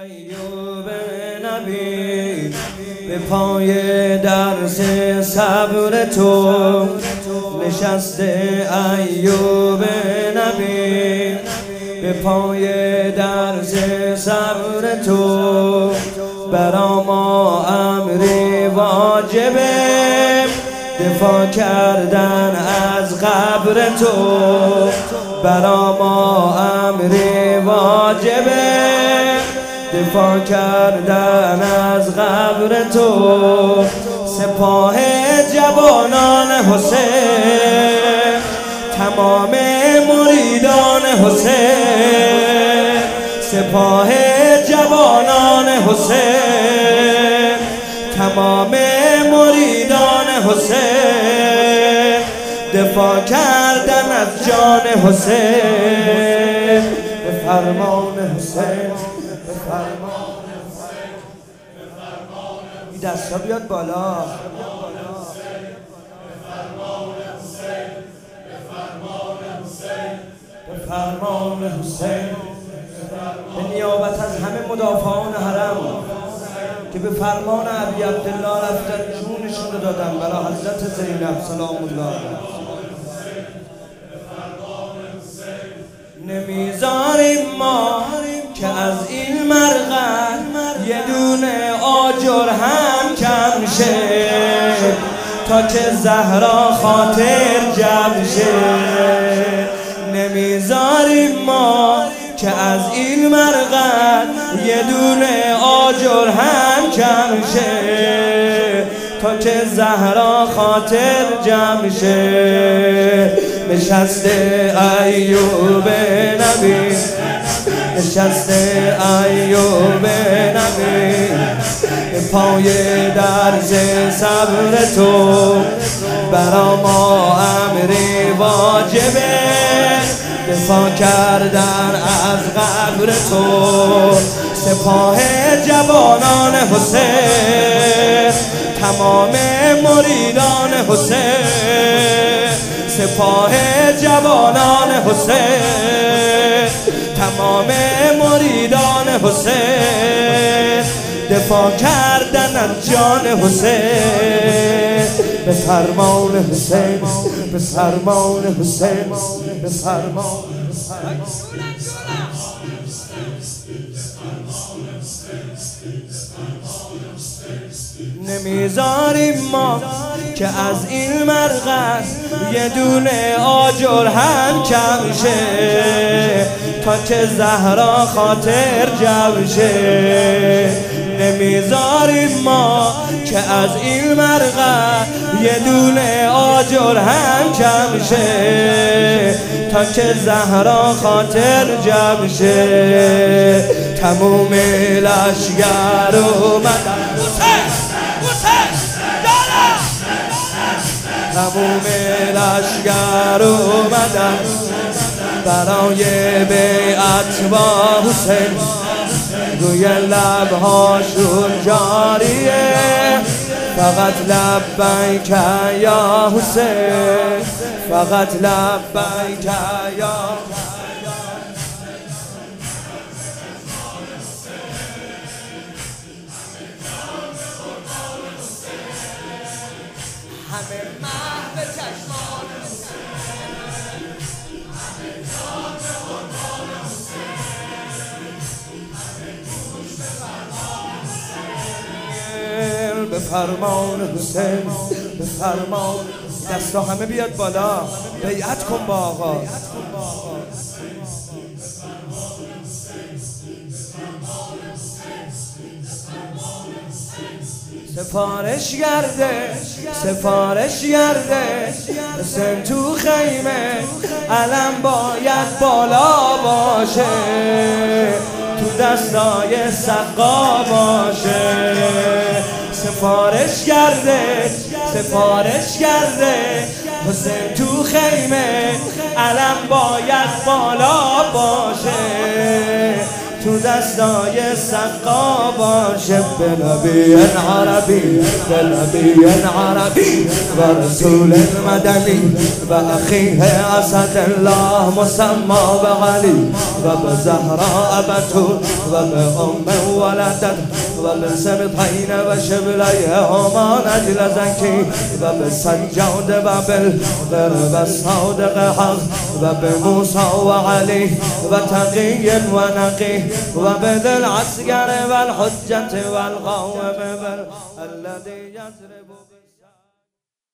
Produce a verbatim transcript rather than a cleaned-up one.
ایوب نبی به پای درس صبر تو نشسته. ایوب نبی به پای درس صبر تو برا ما امری واجبه دفاع کردن از قبر تو. برا ما امری واجبه دفاع کردن از قبر تو. سپاه جوانان حسین تمام مریدان حسین. سپاه جوانان حسین تمام مریدان حسین دفاع کردن از جان حسین. به فرمان حسین به فرمان حسین به فرمان حسین. این دستا بیاد بالا. به فرمان حسین به فرمان حسین به فرمان حسین. به نیابت از همه مدافعان حرم که به فرمان ابی عبدالله رفتن جونشون رو دادن برای حضرت زینب سلام الله علیها. نمیذاریم ما که از این مرغن یه دونه آجر هم کم شه تا که زهرا خاطر جمع شه. نمیذاریم ما که از این مرغن یه دونه آجر هم کم شه تا که زهرا خاطر جمع شه. نشسته ایوب نبی نشسته ایوب نبی پای درس صبر تو برا ما امری واجبه دفاع کردن از قبر تو. سپاه جوانان حسین تمام مریدان حسین. سپاه جوانان حسین تمام مریدان حسین دفاع کردن از جان حسین. به فرمان حسین به فرمان حسین به فرمان حسین. نمیذاریم ما که از این مرغن یه دونه آجر هم کم شه تا که زهرا خاطر جمع شه. نمیذاریم ما که از این مرغن یه دونه آجر هم کم شه تا که زهرا خاطر جمع شه. تموم لشگر اومدن تموم لشگر اومدن برای بیعت با حسین. روی لبهاشون جاریه فقط لبیک یا حسین فقط لبیک یا همه محو چشمان همه جان به قربان حسین. به فرمان حسین به فرمان دست را همه بیاد بالا بیعت کن با آقا. سفارش گرده سفارش گرده حسین تو خیمه علم باید بالا باشه تو دستای سقا باشه. سفارش گرده سفارش گرده حسین تو خیمه علم باید بالا باشه تو دستای سقا باشه به نبی عربی به نبی عربی و رسول مدنی و اخیه اسد الله مسمى به علی و به زهراء بتول و به ام ولدت و به سبطین و شبلی هما نجل زکی و به سجاد و بالقرب الصادق حق و به موسی و علی و تقی و نقی و به ذی العسکر و الحجة و القوم الذي يضرب